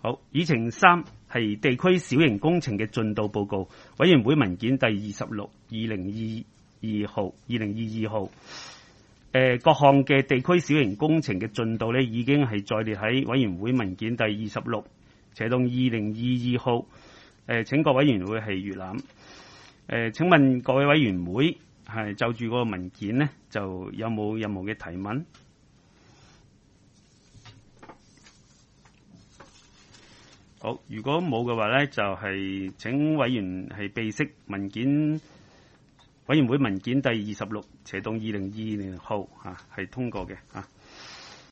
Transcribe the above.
好，議程3係地區小型工程嘅進度報告，委員會文件第26/2022號。各項嘅地區小型工程嘅進度呢，已經係載列喺委員會文件第26/2022號。請各委員會係閱覽。請問各位委員會係就住個文件呢，就有冇任何嘅提問？好，如果冇嘅話呢，就係請委員係備悉文件。委員會文件第26/2022號係通過嘅。